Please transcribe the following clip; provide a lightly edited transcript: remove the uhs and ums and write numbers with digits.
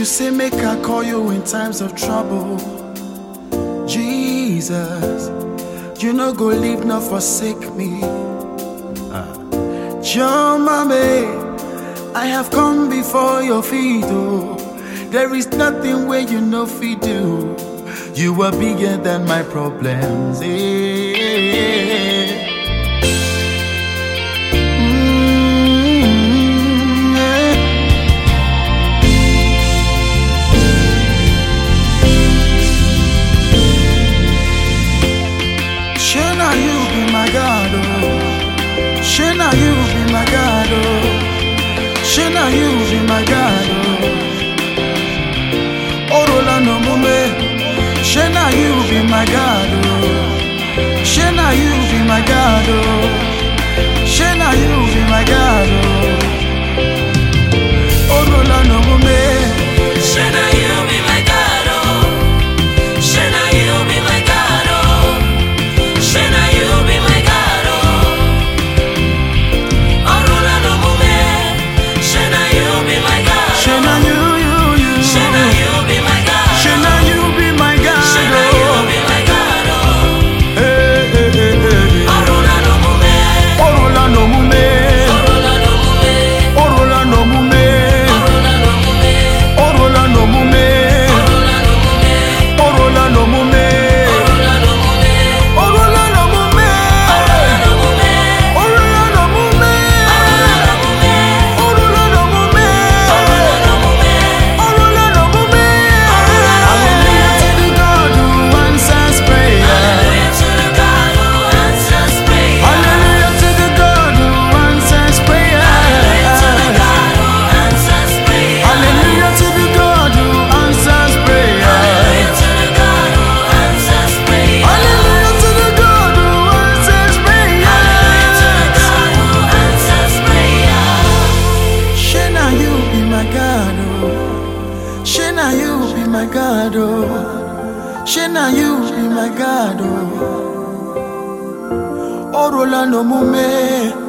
say make I call you in times of trouble. Jesus, you no go leave nor forsake me. Your mommy, I have come before your feet, oh. There is nothing where you no fit do. You are bigger than my problems, Shana, you be my God, oh. Shana, you be my God, oh. Shana, you be my God, oh. Orola no mume. Shana, you be my God, oh. Shana, you be my God, oh. Shana, you be my God, oh. Orola no mume. Shana, you be my God, oh. Shana, you be my God, oh. Shana, you be my God, oh. Orola no mume. Shana, you be my God, oh. Shana, you. Shana, you be my God, oh. Shana, you be my God, Shana, you be my God, oh. hey, hey, hey, hey. Orola no mume. Orola no mume. Orola no mume. Orola no mume. Orola no mume. Orola no mume. Orola no mume. Orola no mume. Orola no mume. Orola no mume. Orola no mume. Orola no mume. Hallelujah to the God who answers prayer. Hallelujah to the God who answers prayer. Hallelujah to the God who answers prayer. Hallelujah to the God who answers prayer. Hallelujah to the God who answers prayer. Hallelujah to the God who answers prayer. Hallelujah to the God who answers prayer. Hallelujah to the God who answers prayer. Shana, you be my God, oh. Shana, you be my God, oh. Shana, you be my God, oh. Orola no mume.